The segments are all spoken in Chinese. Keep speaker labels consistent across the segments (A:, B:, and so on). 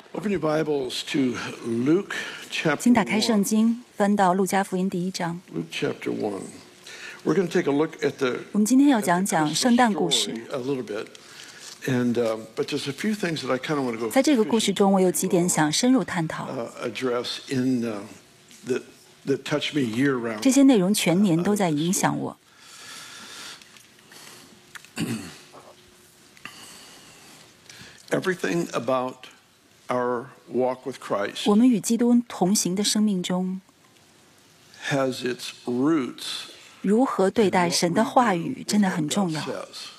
A: Open your Bibles to Luke
B: 请
A: chapter
B: 打开圣
A: 1.
B: 经，翻到路加福音第1章。
A: Luke chapter 1. We're going to take a look at the
B: 我们今天要讲讲圣诞故事。
A: story a little bit. But there's a few things that I kind of want to go
B: 在这个故事中，我有几点想深入探讨。
A: address that touch me year round.
B: 这些内容全年都在影响我。
A: Everything about our walk with Christ
B: 我们与基督同行的生命中，
A: has its roots
B: 如何对待神的话语真的很重要。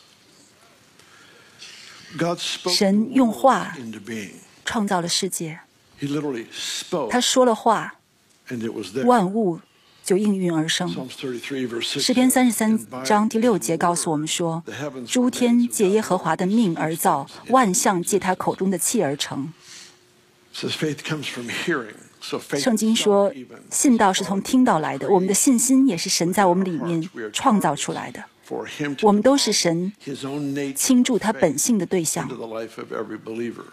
A: God spoke
B: 神用话
A: into being.
B: 创造了世界，
A: He literally spoke,
B: 他说了话，
A: and it was there.
B: 万物就应运而生。
A: Psalms 33 verse 6.
B: 诗篇33章第6节告诉我们说：“诸天借耶和华的命而造，万象借他口中的气而成。”
A: Says faith comes from hearing. So faith
B: 圣经说
A: even，
B: 信道是从听到来的，我们的信心也是神在我们里面创造出来的。
A: for him to
B: 我们都是神
A: his own nature
B: 倾注他本性的对象
A: into。the life of every believer.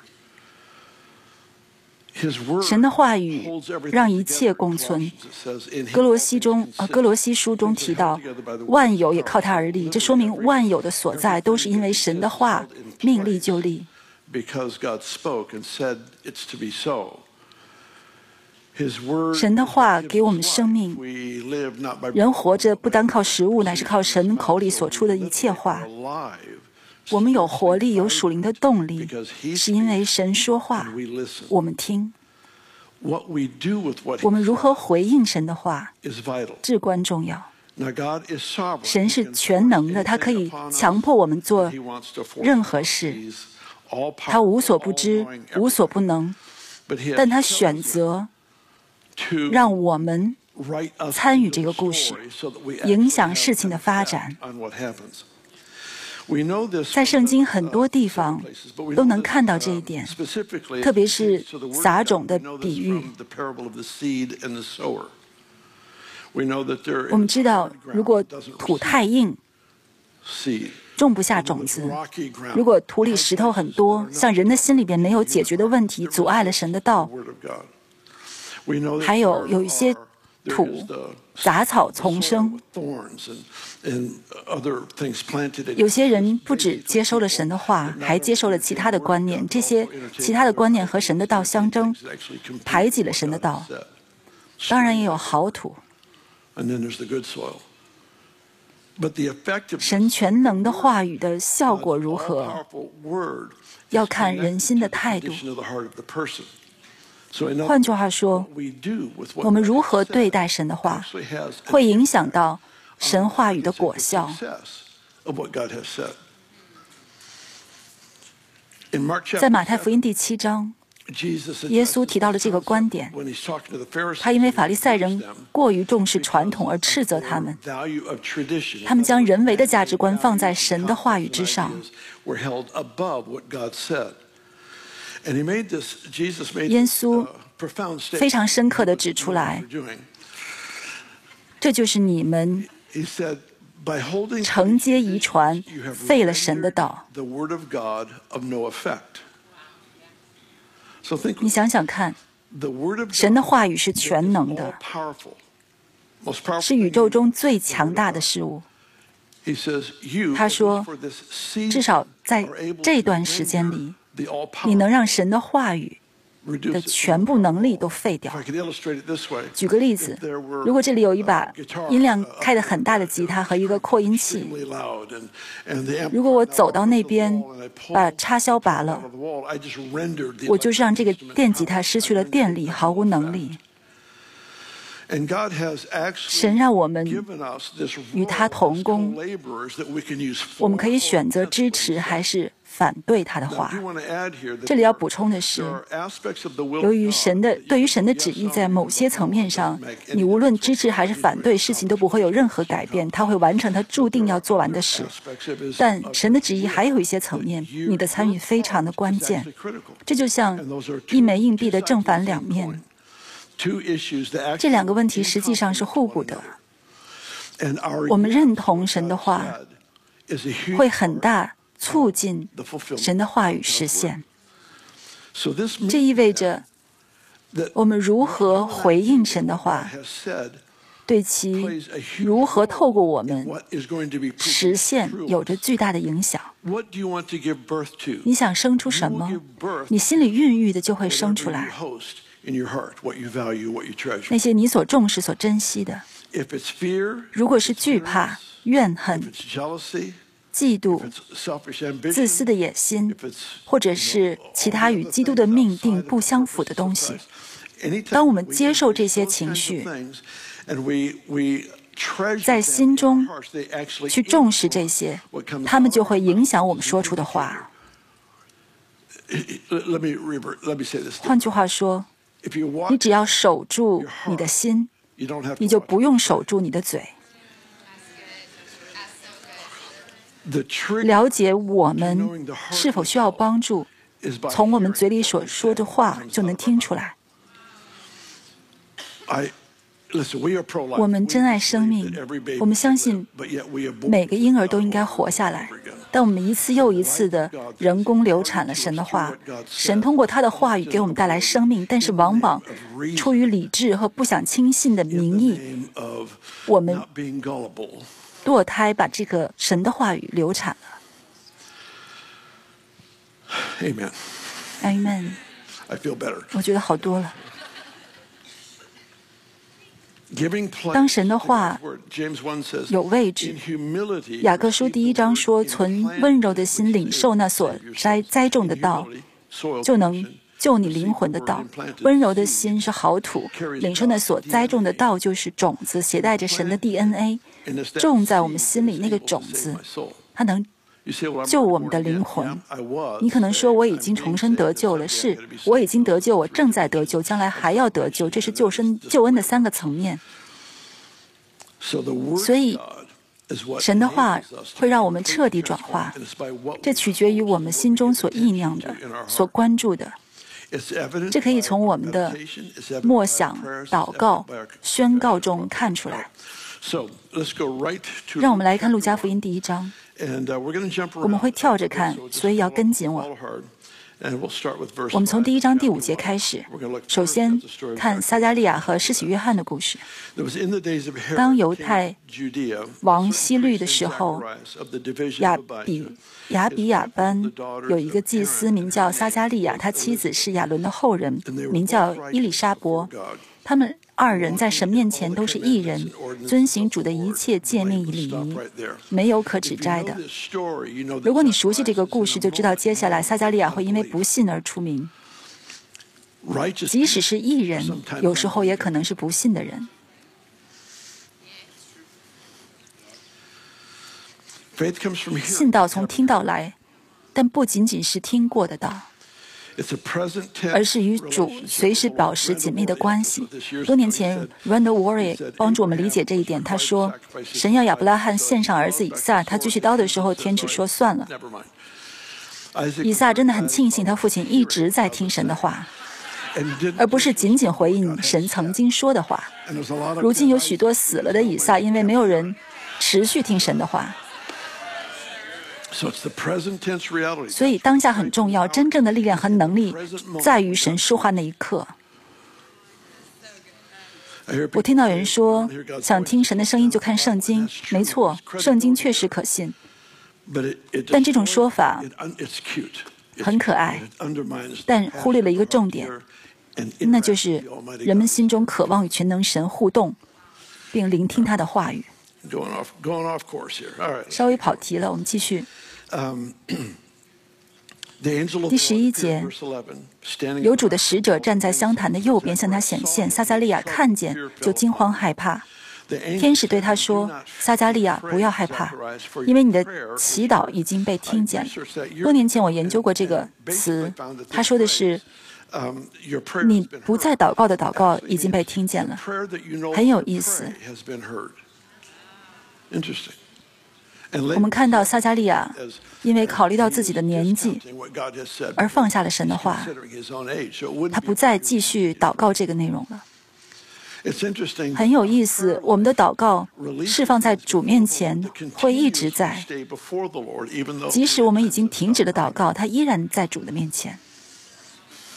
A: His word
B: 神的话语
A: holds everything
B: 让一切
A: together.
B: 共存。
A: Colossians, it says, in him
B: 哥罗西书中提到，万有也靠他而立，这说明万有的所在都是因为神的话命立就立。
A: because God spoke and said it's to be so. His word
B: 神的话给我们生命，
A: we live not by
B: 人活着不单靠食物，乃是靠神口里所出的一切话。
A: alive.
B: 我们有活力，有属灵的动力，
A: Because he
B: 是因为神说话
A: and，we listen.
B: 我们听。
A: What we do with what
B: 我们
A: he
B: 如何回应神的话，
A: is vital.
B: 至关重要。
A: Now God is sovereign.
B: 神是全能的，他可以强迫我们做
A: He wants to force
B: 任何事，
A: He's all
B: 他无所不
A: powerful,
B: 知
A: all-knowing,
B: 无所不能，
A: but he
B: 但他
A: has
B: 选
A: chosen
B: 择
A: to
B: 让我们
A: write us
B: 参与
A: into
B: 这个
A: the
B: 故事，
A: story so that we
B: 影响
A: actually
B: 事
A: have
B: 情的
A: an
B: 发
A: effect
B: 展。
A: on what happens. We know this
B: 在圣经很多地
A: from
B: 方
A: places, but we
B: 都
A: know
B: 能
A: this,
B: 看到这一点，
A: specifically
B: 特别是
A: to the word
B: 撒
A: of
B: 种
A: God.
B: 的
A: We know this
B: 比喻。
A: from the parable of the seed and the sower. We know that there
B: 我们知道，
A: is
B: 如果
A: ground that doesn't
B: 土
A: receive
B: 太硬，
A: seed.
B: 种不下
A: There
B: 种
A: was
B: 子；
A: rocky ground.
B: 如果土里石头很多，像人的心里边没有解决的问题，阻碍了神的道
A: The，word of God. We know that
B: 还有
A: there
B: 有一些
A: are- there
B: 土
A: is the
B: 杂草
A: soil
B: 丛生。
A: with thorns and other things planted in
B: 有些人不只接收了神的话，还接受了其他的观念，这些其他的观念和神的道相争，排挤了神的道。当然也有好土，
A: And then there's the good soil. But the effect of
B: 神全能的话语的效果如何，
A: all-powerful word
B: 要
A: is
B: 看人心的态度。
A: condition of the heart of the person. So in
B: 换
A: other
B: 句话说，
A: what we do with what
B: 我们如何
A: God
B: 对
A: said
B: 待神的话，
A: actually has an
B: 会影响到
A: impact
B: 神话语的
A: on
B: 果
A: the
B: 效。
A: success of what God has said. In Mark
B: 在
A: chapter
B: 马太福
A: 7,
B: 音第7章，
A: Jesus
B: 耶稣
A: addresses
B: 提到了这个观点。
A: when he's talking to the Pharisees,
B: 他因为法利赛
A: he
B: 人
A: accused them
B: 过于重视传统而斥责他们，
A: value of tradition.
B: 他们将人为的价值观放在神的话语之上。
A: Were held above what God said. And he made this, Jesus made
B: 耶
A: this,
B: 稣
A: profound statement.
B: 非常深刻地指出来，
A: What you're doing.
B: 这就是你们
A: He said, by holding
B: 承接遗传，
A: you have
B: 废了神的
A: rendered
B: 道。
A: the word of God of no effect. So think
B: 你想想看，
A: the word of
B: 神的
A: God
B: 话语是
A: is
B: 全能
A: all
B: 的，
A: powerful. Most powerful
B: 是宇宙
A: thing
B: 中最强大的事物。
A: He says, you,
B: 他
A: at least
B: 说
A: for this season,
B: 至少在
A: are able
B: 这
A: to
B: 段时间里，
A: render the all
B: 你能
A: power
B: 让神的话语
A: reduce
B: 的
A: it.
B: 全部能力都废掉
A: If。I could illustrate it this way,
B: 举个例子，如果这里有一把音量开得很大的吉他和一个扩音器，
A: extremely loud, and the
B: 如果我
A: amplifier
B: 走到那边
A: now and I pull
B: 把插销拔
A: out
B: 了，
A: of the wall, I just rendered the
B: 我就是让这个
A: electric
B: 电
A: instrument
B: 吉他失去
A: I
B: 了
A: rendered
B: 电
A: it
B: 力，
A: of
B: 毫无
A: no
B: 能
A: effect.
B: 力。
A: And God has actually
B: 神让我们
A: given us this
B: 与他
A: role
B: 同
A: as
B: 工，
A: co-laborers that we can use
B: 我们
A: for
B: 可以
A: or
B: 选择
A: against
B: 支
A: what he
B: 持
A: said.
B: 还是反对他的
A: Now,
B: 话
A: I。do want to add here that
B: 这里要补充的
A: there
B: 是，
A: are aspects of the will
B: 由
A: of
B: 于
A: God
B: 神的
A: that you
B: 对于
A: can
B: 神的
A: yes
B: 旨意
A: on,
B: 在某
A: but
B: 些
A: no,
B: 层面
A: it
B: 上
A: doesn't make，
B: 你
A: any
B: 无论
A: difference
B: 支持还是反对，事情都不会有任何改变，他会完成他注定要做完的事。
A: aspects of his
B: 但神的旨意还有一些层面，你的参与非常的关键。
A: actually critical.
B: 这就像一枚硬币的正反两面，
A: Two issues that
B: 这
A: actually
B: 两个问题实际上是互补的。
A: and our
B: 我们认同神的话，
A: is a huge
B: 会很大促进
A: the fulfillment.
B: 神的话语实现。 这意味着我们如何回应神的话，对其如何透过我们实现有着巨大的影响。你想生出什么，你心里孕育的就会生出来。那些你所重视、所珍惜的，如果是惧怕、怨恨、嫉妒、自私的野心，或者是其他与基督的命定不相符的东西，当我们接受这些情绪，在心中去重视这些，他们就会影响我们说出的话。换句话说，你只要守住你的心，你就不用守住你的嘴。了解我们是否需要帮助，从我们嘴里所说的话就能听出来。我们珍爱生命，我们相信每个婴儿都应该活下来，但我们一次又一次的人工流产了神的话。神通过他的话语给我们带来生命，但是往往出于理智和不想轻信的名义，我们堕胎把这个神的话语流产了。 Amen。 我觉得好多了。当神的话有位置，雅各书第1章说，存温柔的心领受那所栽种的道，就能救你灵魂的道。温柔的心是好土，领受那所栽种的道就是种子，携带着神的 DNA， 种在我们心里那个种子，它能救我们的灵魂。你可能说，我已经重生得救了。是，我已经得救，我正在得救，将来还要得救，这是救恩的3个层面。所以神的话会让我们彻底转化，这取决于我们心中所意念的、所关注的。这可以从我们的默想、祷告、宣告中看出来。让我们来看路加福音第1章。我们会跳着看，所以要跟紧我。我们从第1章第5节开始，首先看撒迦利亚和施洗约翰的故事。当犹太王希律的时候，亚比亚班有一个祭司名叫撒迦利亚，他妻子是亚伦的后人，名叫伊丽莎伯。他们2人在神面前都是义人，遵行主的一切诫命与礼仪，没有可指摘的。如果你熟悉这个故事，就知道接下来撒迦利亚会因为不信而出名。即使是义人，有时候也可能是不信的人。信道从听道来，但不仅仅是听过的道，而是与主随时保持紧密的关系。多年前 Randall Warrior 帮助我们理解这一点。他说，神要亚伯拉罕献上儿子以撒，他举起刀的时候，天使说算了。以撒真的很庆幸他父亲一直在听神的话，而不是仅仅回应神曾经说的话。如今有许多死了的以撒，因为没有人持续听神的话。所以当下很重要，真正的力量和能力在于神说话那一刻。我听到有人说，想听神的声音就看圣经。没错，圣经确实可信，但这种说法很可爱，但忽略了一个重点，那就是人们心中渴望与全能神互动，并聆听他的话语。稍微跑题了，我们继续。第11节，有主的使者站在香坛的右边向他显现，撒迦利亚看见就惊慌害怕。天使对他说，撒迦利亚，不要害怕，因为你的祈祷已经被听见了。多年前我研究过这个词，他说的是你不再祷告的祷告已经被听见了。很有意思。我们看到撒迦利亚因为考虑到自己的年纪而放下了神的话，他不再继续祷告这个内容了。很有意思，我们的祷告释放在主面前会一直在，即使我们已经停止了祷告，它依然在主的面前。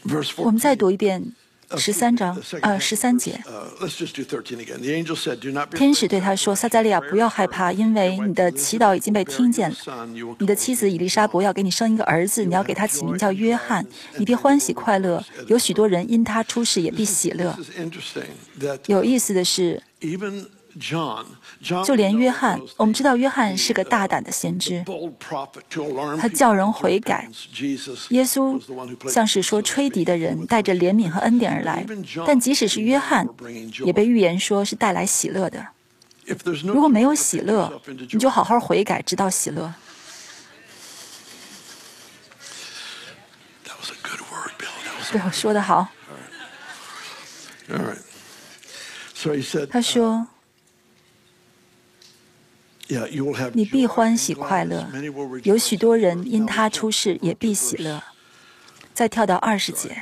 B: 我们再读一遍13节。天使对他说：“撒加利亚，不要害怕，因为你的祈祷已经被听见了。你的妻子以利沙伯要给你生一个儿子，你要给他起名叫约翰。你必欢喜快乐，有许多人因他出世也必喜乐。”有意思的是，就连约翰，我们知道约翰是个大胆的先知，他叫人悔改。耶稣像是说吹笛的人，带着怜悯和恩典而来。但即使是约翰，也被预言说是带来喜乐的。如果没有喜乐，你就好好悔改，直到喜乐。对，我说得好。他说：“你必欢喜快乐，有许多人因他出世也必喜乐。”再跳到20节。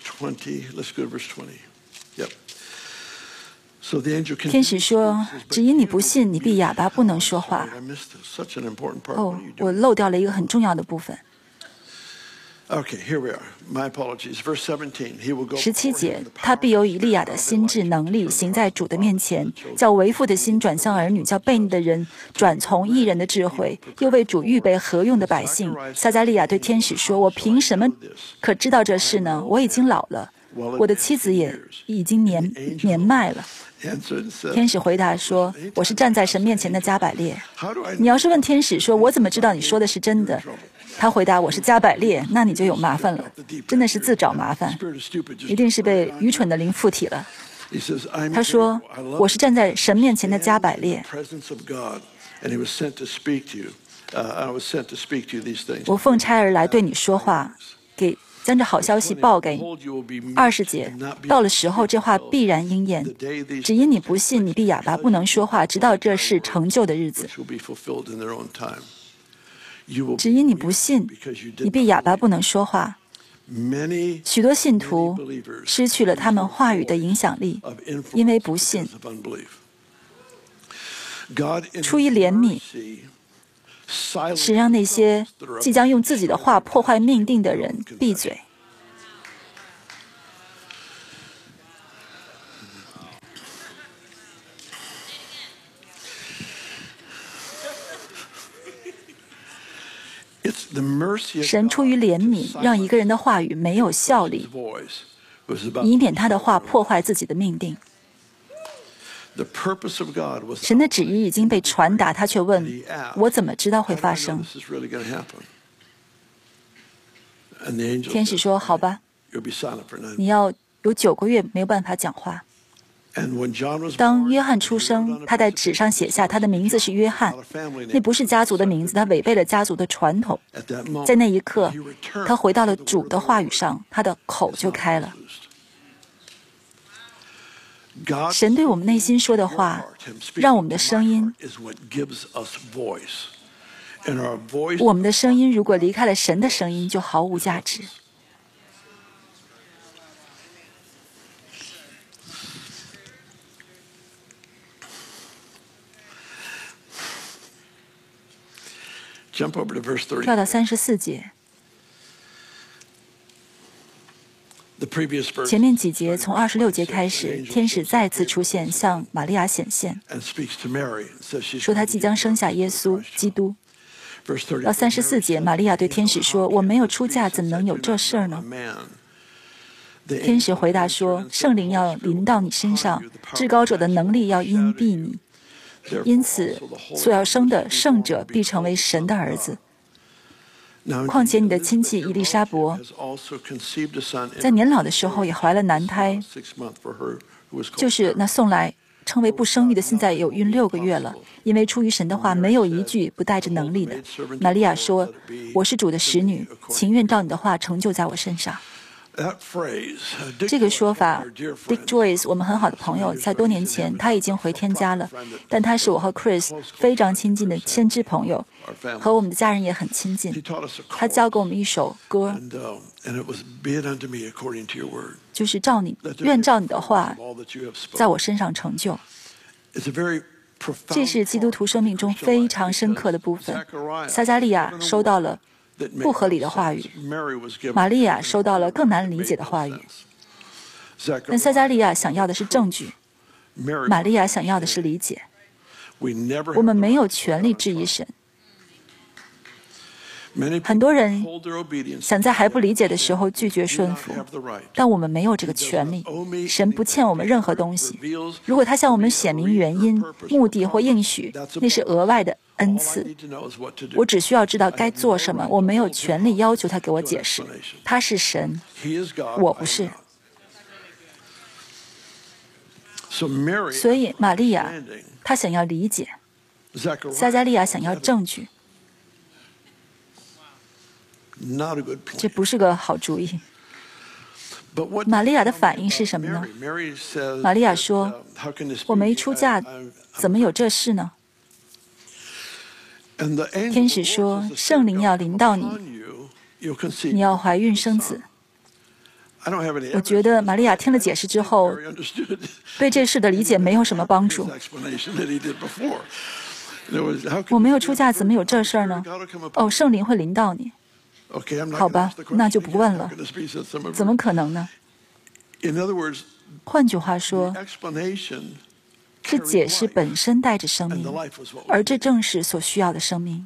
B: 天使说：“只因你不信，你必哑巴，不能说话。”哦，我漏掉了一个很重要的部分。17节，他必有以利亚的心智能力，行在主的面前，叫为父的心转向儿女，叫悖逆的人转从义人的智慧，又为主预备合用的百姓。撒加利亚对天使说：“我凭什么可知道这事呢？我已经老了，我的妻子也已经年迈了。”天使回答说：“我是站在神面前的加百列。”你要是问天使说：“我怎么知道你说的是真的？”他回答：“我是加百列。”那你就有麻烦了，真的是自找麻烦，一定是被愚蠢的灵附体了。他说：“我是站在神面前的加百列。”我奉差而来对你说话，将这好消息报给你。20节，到了时候，这话必然应验。只因你不信，你必哑巴，不能说话，直到这事成就的日子。只因你不信，你必哑巴，不能说话。许多信徒失去了他们话语的影响力，因为不信。出于怜悯，使让那些即将用自己的话破坏命定的人闭嘴。神出于怜悯，让一个人的话语没有效力，以免他的话破坏自己的命定。神的旨意已经被传达，他却问：“我怎么知道会发生？”天使说：“好吧，你要有9个月没有办法讲话。”当约翰出生，他在纸上写下他的名字是约翰，那不是家族的名字，他违背了家族的传统。在那一刻，他回到了主的话语上，他的口就开了。神对我们内心说的话，让我们的声音，我们的声音如果离开了神的声音，就毫无价值。跳到34节。前面几节从26节开始，天使再次出现，向玛利亚显现，说他即将生下耶稣基督。到34节，玛利亚对天使说：“我没有出嫁，怎能有这事儿呢？”天使回答说：“圣灵要临到你身上，至高者的能力要荫蔽你。因此，所要生的圣者必成为神的儿子。况且你的亲戚以利沙伯在年老的时候也怀了男胎，就是那送来称为不生育的，现在有孕6个月了。因为出于神的话，没有一句不带着能力的。”玛利亚说：“我是主的使女，情愿照你的话成就在我身上。”这个说法 ，Dick Joyce， 我们很好的朋友，在多年前他已经回天家了，但他是我和 Chris 非常亲近的先知朋友，和我们的家人也很亲近。他教给我们一首歌，就是愿照你的话，在我身上成就。这是基督徒生命中非常深刻的部分。撒加利亚收到了不合理的话语，玛利亚收到了更难理解的话语。但撒加利亚想要的是证据，玛利亚想要的是理解。我们没有权利质疑神。很多人想在还不理解的时候拒绝顺服，但我们没有这个权利。神不欠我们任何东西。如果他向我们显明原因、目的或应许，那是额外的恩赐。我只需要知道该做什么，我没有权利要求他给我解释。他是神，我不是。所以玛利亚她想要理解，撒加利亚想要证据。这不是个好主意。玛利亚的反应是什么呢？玛利亚说：“我没出嫁，怎么有这事呢？”天使说：“圣灵要临到你，你要怀孕生子。”我觉得玛利亚听了解释之后，对这事的理解没有什么帮助。我没有出嫁，怎么有这事儿呢？哦，圣灵会临到你。好吧，那就不问了。怎么可能呢？换句话说，这解释本身带着生命，而这正是所需要的生命。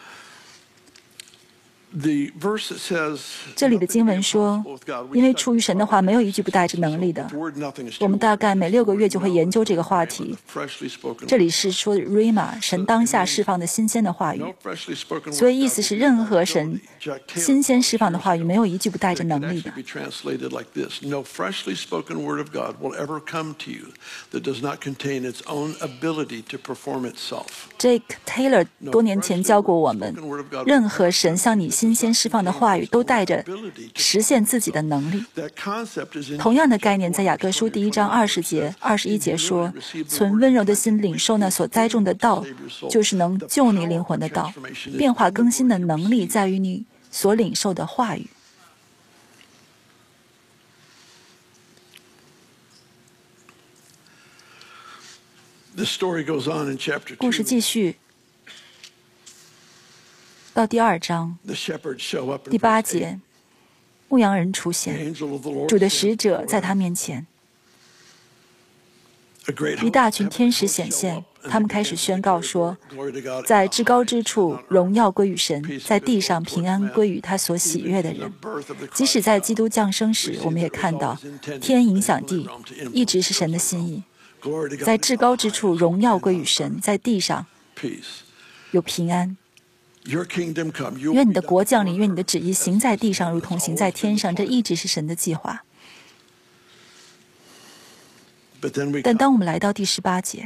B: 这里的经文说，因为出于神的话，没有一句不带着能力的。我们大概每6个月就会研究这个话题。这里是说 Rhema， 神当下释放的新鲜的话语，所以意思是任何神新鲜释放的话语，没有一句不带着能力的。Jake Taylor 多年前教过我们，任何神向你新鲜释放的话语都带着实现自己的能力。同样的概念在雅各书第1章20节、21节说，存温柔的心领受那所栽种的道，就是能救你灵魂的道。变化更新的能力在于你所领受的话语。故事继续到第2章第8节，牧羊人出现，主的使者在他面前，一大群天使显现，他们开始宣告说，在至高之处荣耀归于神，在地上平安归于他所喜悦的人。即使在基督降生时，我们也看到天影响地，一直是神的心意。在至高之处荣耀归于神，在地上有平安。愿你的国降临，愿你的旨意行在地上如同行在天上，这一直是神的计划。但当我们来到第18节，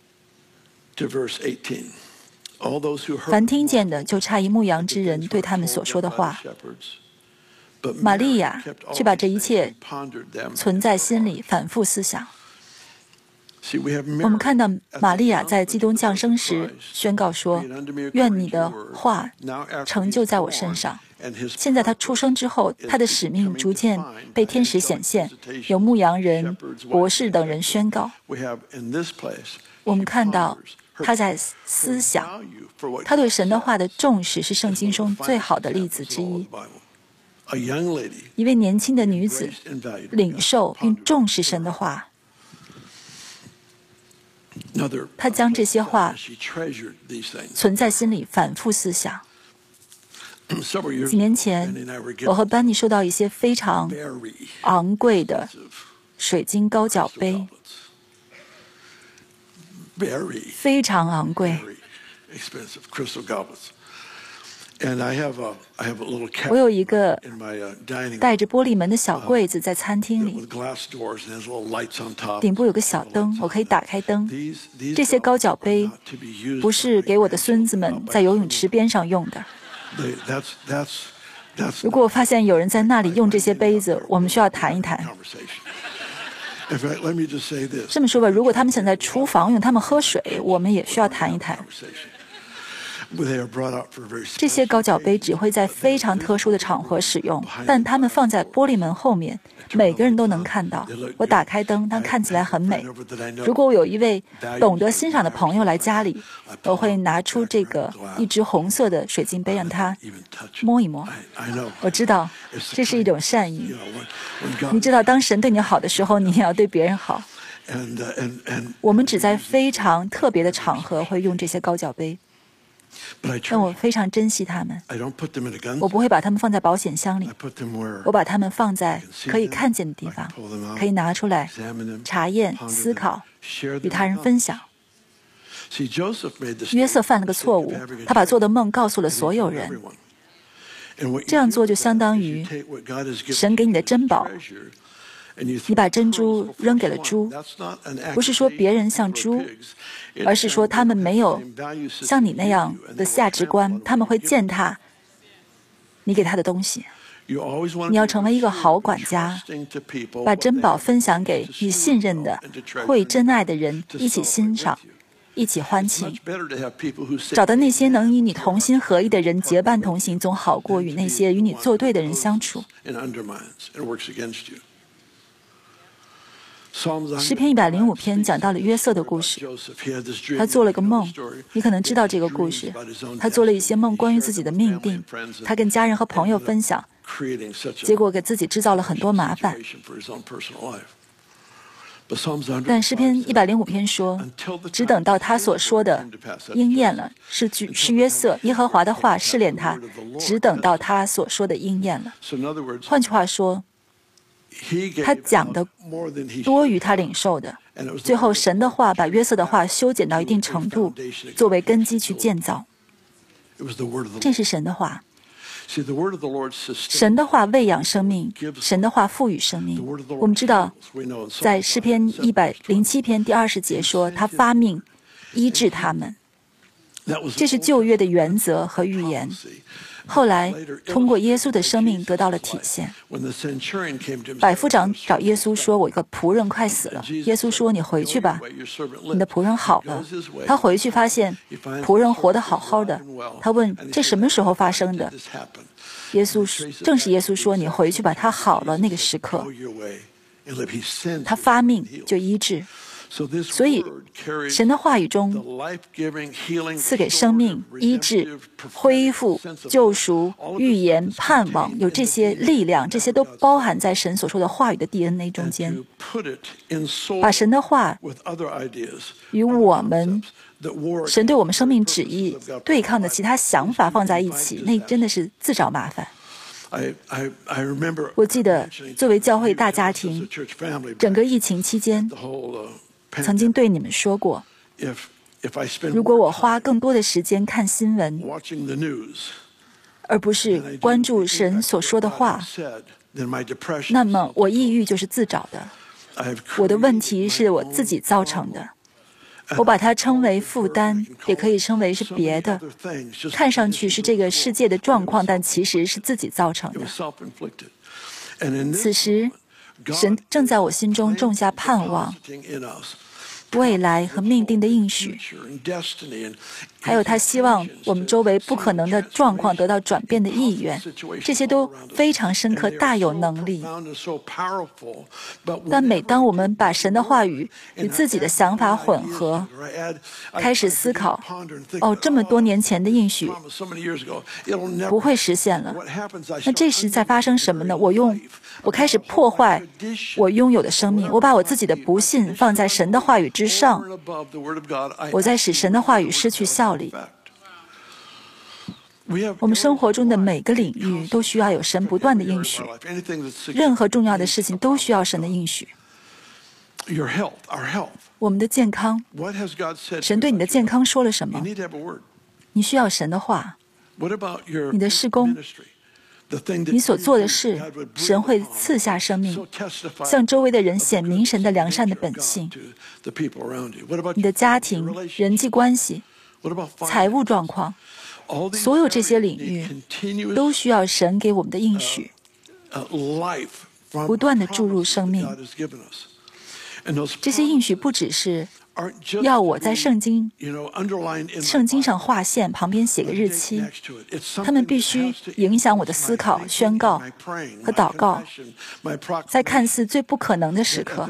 B: 凡听见的就诧异牧羊之人对他们所说的话，玛利亚却把这一切存在心里，反复思想。我们看到玛利亚在基督降生时宣告说，愿你的话成就在我身上。现在他出生之后，他的使命逐渐被天使显现，有牧羊人、博士等人宣告。我们看到他在思想，他对神的话的重视是圣经中最好的例子之一。一位年轻的女子领受并重视神的话，他将这些话存在心里，反复思想。几年前，我和班尼收到一些非常昂贵的水晶高脚杯，非常昂贵。我有一个带着玻璃门的小柜子在餐厅里，顶部有个小灯，我可以打开灯。这些高脚杯不是给我的孙子们在游泳池边上用的。如果我发现有人在那里用这些杯子，我们需要谈一谈。这么说吧，如果他们想在厨房用它们喝水，我们也需要谈一谈。 这些高脚杯只会在非常特殊的场合使用，但它们放在玻璃门后面，每个人都能看到。我打开灯，它看起来很美。如果我有一位懂得欣赏的朋友来家里，我会拿出一只红色的水晶杯让他摸一摸。我知道这是一种善意。你知道，当神对你好的时候，你也要对别人好。我们只在非常特别的场合会用这些高脚杯，但我非常珍惜它们。我不会把它们放在保险箱里，我把它们放在可以看见的地方，可以拿出来查验、思考，与他人分享。约瑟犯了个错误，他把做的梦告诉了所有人。这样做就相当于神给你的珍宝，你把珍珠扔给了猪，不是说别人像猪，而是说他们没有像你那样的价值观，他们会践踏你给他的东西。你要成为一个好管家，把珍宝分享给你信任的、会真爱的人，一起欣赏，一起欢庆。找到那些能与你同心合意的人结伴同行，总好过与那些与你作对的人相处。诗篇105篇讲到了约瑟的故事。他做了个梦，你可能知道这个故事。他做了一些梦关于自己的命定，他跟家人和朋友分享，结果给自己制造了很多麻烦。但诗篇105篇说，只等到他所说的应验了，是约瑟，耶和华的话试炼他，只等到他所说的应验了。换句话说，他讲的多于他领受的，最后神的话把约瑟的话修剪到一定程度，作为根基去建造。这是神的话。神的话喂养生命，神的话赋予生命。我们知道，在诗篇107篇第20节说，他发命医治他们。这是旧约的原则和预言。后来通过耶稣的生命得到了体现。百夫长找耶稣说，我一个仆人快死了。耶稣说，你回去吧，你的仆人好了。他回去发现仆人活得好好的。他问，这什么时候发生的？正是耶稣说，你回去吧，他好了。那个时刻他发命就医治。所以神的话语中赐给生命、医治、恢复、救赎、预言、盼望，有这些力量，这些都包含在神所说的话语的 DNA 中间。把神的话与神对我们生命旨意对抗的其他想法放在一起，那真的是自找麻烦。我记得作为教会大家庭，整个疫情期间曾经对你们说过，如果我花更多的时间看新闻，而不是关注神所说的话，那么我抑郁就是自找的。我的问题是我自己造成的。我把它称为负担，也可以称为是别的，看上去是这个世界的状况，但其实是自己造成的。此时神正在我心中种下盼望、未来和命定的应许，还有他希望我们周围不可能的状况得到转变的意愿，这些都非常深刻，大有能力。但每当我们把神的话语与自己的想法混合，开始思考，这么多年前的应许不会实现了，那这时在发生什么呢？我开始破坏我拥有的生命，我把我自己的不信放在神的话语之上，我在使神的话语失去效力。我们生活中的每个领域都需要有神不断的应许，任何重要的事情都需要神的应许。我们的健康，神对你的健康说了什么？你需要神的话。你的事工，你所做的事，神会赐下生命，向周围的人显明神的良善的本性。你的家庭、人际关系、财务状况，所有这些领域都需要神给我们的应许，不断地注入生命。这些应许不只是要我在圣经上画线，旁边写个日期。他们必须影响我的思考、宣告和祷告，在看似最不可能的时刻。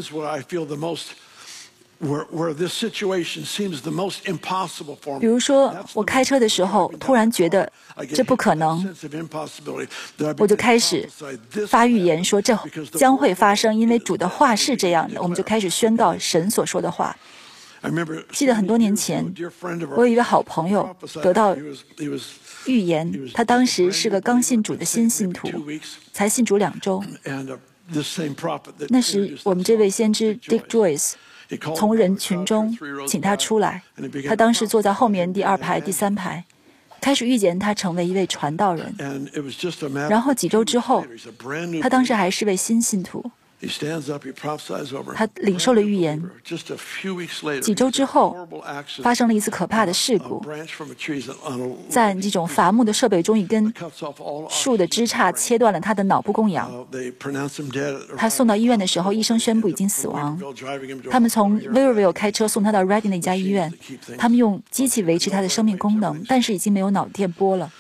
B: 比如说，我开车的时候，突然觉得这不可能，我就开始发预言说这将会发生，因为主的话是这样的。我们就开始宣告神所说的话。记得很多年前，我有一位好朋友得到预言，他当时是个刚信主的新信徒，才信主2周。那时我们这位先知 Dick Joyce 从人群中请他出来，他当时坐在后面第2排、第3排，开始预言他成为一位传道人。然后几周之后，他当时还是位新信徒，他领受了预言。几周之后，发生了一次可怕的事故，在这种伐木的设备中，一根树的枝杈切断了他的脑部供氧。他送到医院的时候，医生宣布已经死亡。他们从 Weaverville 开车送他到 Reading 的一家医院，他们用机器维持他的生命功能，但是已经没有脑电波了。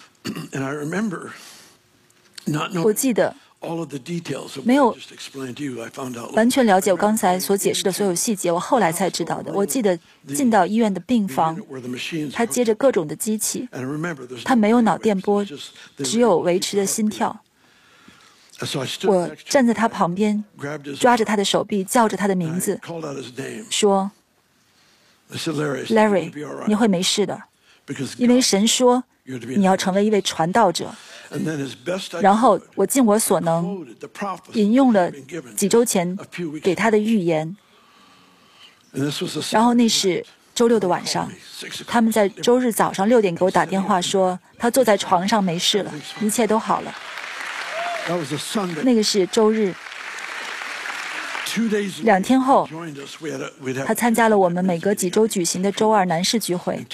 B: 我记得没有完全了解我刚才所解释的所有细节，我后来才知道的。我记得进到医院的病房，他接着各种的机器，他没有脑电波，只有维持的心跳。我站在他旁边，抓着他的手臂，叫着他的名字，说 Larry， 你会没事的，因为神说你要成为一位传道者。然后我尽我所能引用了几周前给他的预言。然后那是周6的晚上，他们在周日早上6点给我打电话说他坐在床上没事了，一切都好了。那个是周日。2天后，他参加了我们每隔几周举行的周2男士聚会。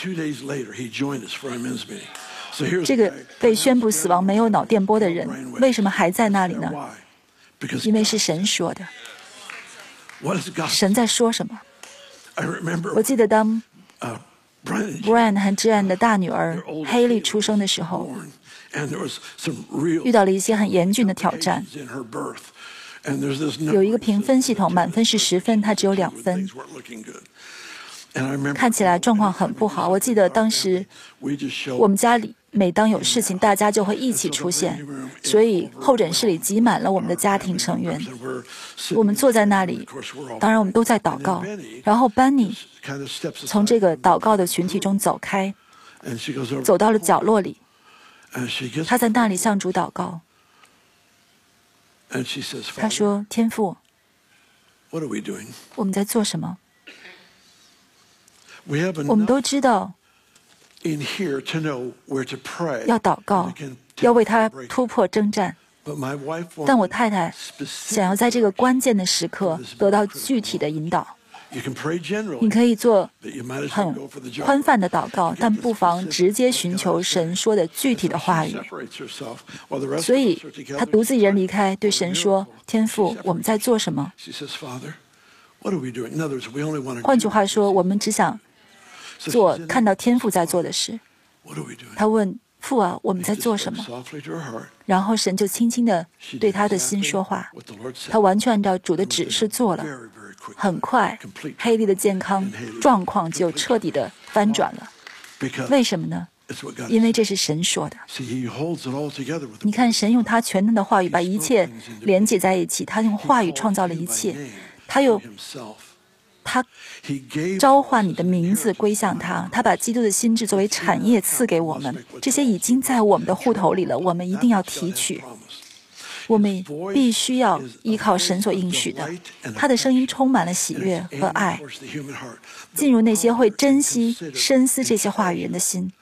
B: 这个被宣布死亡没有脑电波的人，为什么还在那里呢？因为是神说的。神在说什么？我记得当 Brian 和 Jan 的大女儿 Haley 出生的时候，遇到了一些很严峻的挑战。有一个评分系统，满分是10分，他只有2分，看起来状况很不好。我记得当时我们家里每当有事情，大家就会一起出现，所以候诊室里挤满了我们的家庭成员。我们坐在那里，当然我们都在祷告。然后班尼从这个祷告的群体中走开，走到了角落里，他在那里向主祷告。他说：“天父，我们在做什么？我们都知道要祷告，要为他突破征战。但我太太想要在这个关键的时刻得到具体的引导。你可以做很宽泛的祷告，但不妨直接寻求神说的具体的话语。所以他独自一人离开，对神说：天父，我们在做什么？换句话说，我们只想做看到天父在做的事。他问父啊，我们在做什么？然后神就轻轻地对他的心说话，他完全按照主的指示做了。很快，黑利的健康状况就彻底的翻转了。为什么呢？因为这是神说的。你看，神用他全能的话语把一切连接在一起，他用话语创造了一切，他召唤你的名字归向他，他把基督的心志作为产业赐给我们，这些已经在我们的户头里了，我们一定要提取。我们必须要依靠神所应许的，他的声音充满了喜悦和爱，进入那些会珍惜深思这些话语人的心，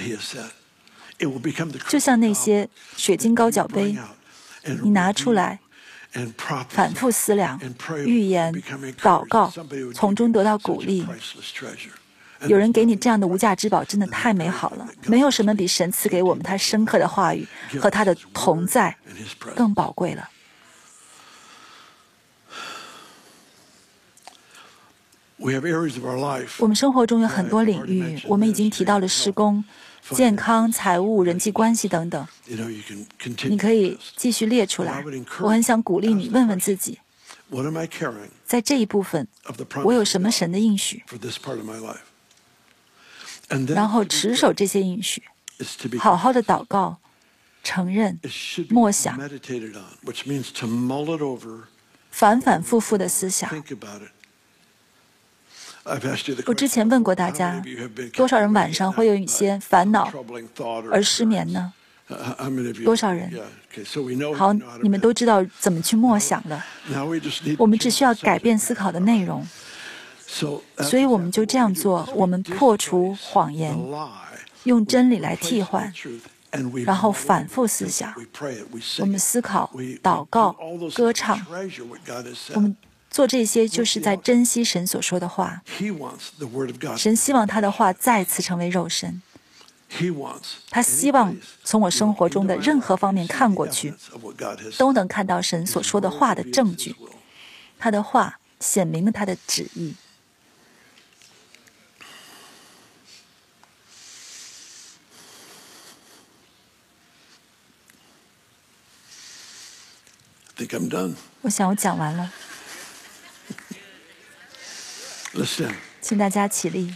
B: 就像那些水晶高脚杯，你拿出来反复思量、预言、祷告，从中得到鼓励。有人给你这样的无价之宝，真的太美好了。没有什么比神赐给我们他深刻的话语和他的同在更宝贵了。 我们生活中有很多领域，我们已经提到了事工、健康、财务、人际关系等等。你可以继续列出来。我很想鼓励你问问自己，在这一部分，我有什么神的应许？然后持守这些应许，好好的祷告、承认、默想，反反复复的思想。我之前问过大家，多少人晚上会有一些烦恼而失眠呢？多少人？好，你们都知道怎么去默想了。我们只需要改变思考的内容。所以我们就这样做，我们破除谎言，用真理来替换，然后反复思想。我们思考、祷告、歌唱。我们做这些就是在珍惜神所说的话。神希望他的话再次成为肉身。他希望从我生活中的任何方面看过去，都能看到神所说的话的证据。他的话显明了他的旨意。我想我讲完了。请大家起立。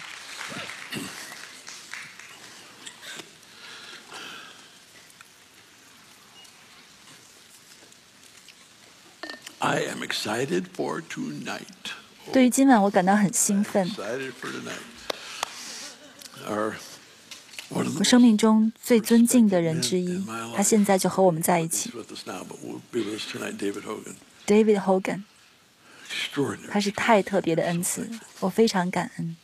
B: 对于今晚，我感到很兴奋。我生命中最尊敬的人之一，他现在就和我们在一起。David Hogan， 他是太特别的恩赐，我非常感恩。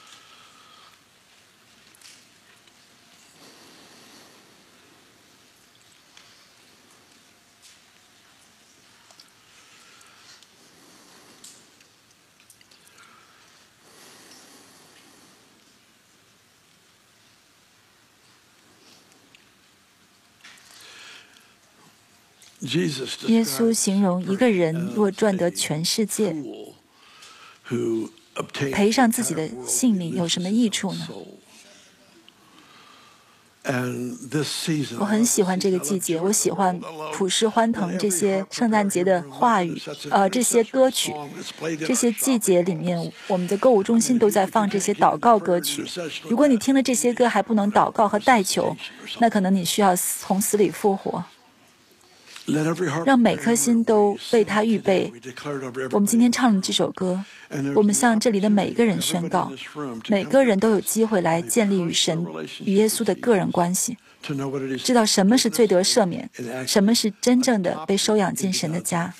B: 耶稣形容一个人若赚得全世界，赔上自己的性命有什么益处呢？我很喜欢这个季节，我喜欢普世欢腾这些圣诞节的话语，这些歌曲。这些季节里面，我们的购物中心都在放这些祷告歌曲。如果你听了这些歌还不能祷告和代求，那可能你需要从死里复活。让每颗心都为他预备。我们今天唱的这首歌，我们向这里的每一个人宣告，每个人都有机会来建立与神、与耶稣的个人关系，知道什么是罪得赦免，什么是真正的被收养进神的家。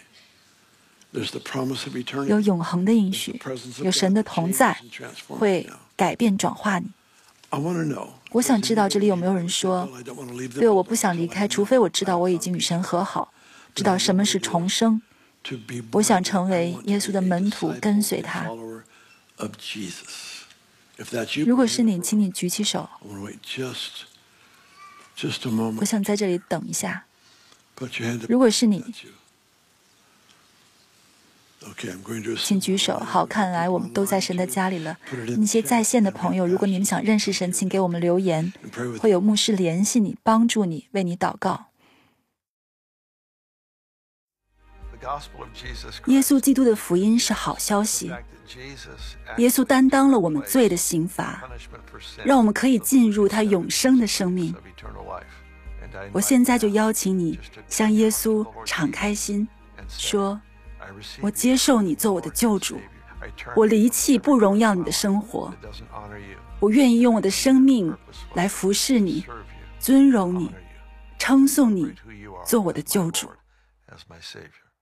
B: 有永恒的应许，有神的同在，会改变转化你。我想知道这里有没有人说，对，我不想离开，除非我知道我已经与神和好，知道什么是重生。我想成为耶稣的门徒，跟随他。如果是你，请你举起手。我想在这里等一下。如果是你，请举手。好，看来我们都在神的家里了。那些在线的朋友，如果你们想认识神，请给我们留言，会有牧师联系你，帮助你，为你祷告。耶稣基督的福音是好消息。耶稣担当了我们罪的刑罚，让我们可以进入他永生的生命。我现在就邀请你向耶稣敞开心，说，我接受你做我的救主，我离弃不荣耀你的生活，我愿意用我的生命来服侍你，尊荣你，称颂你，做我的救主。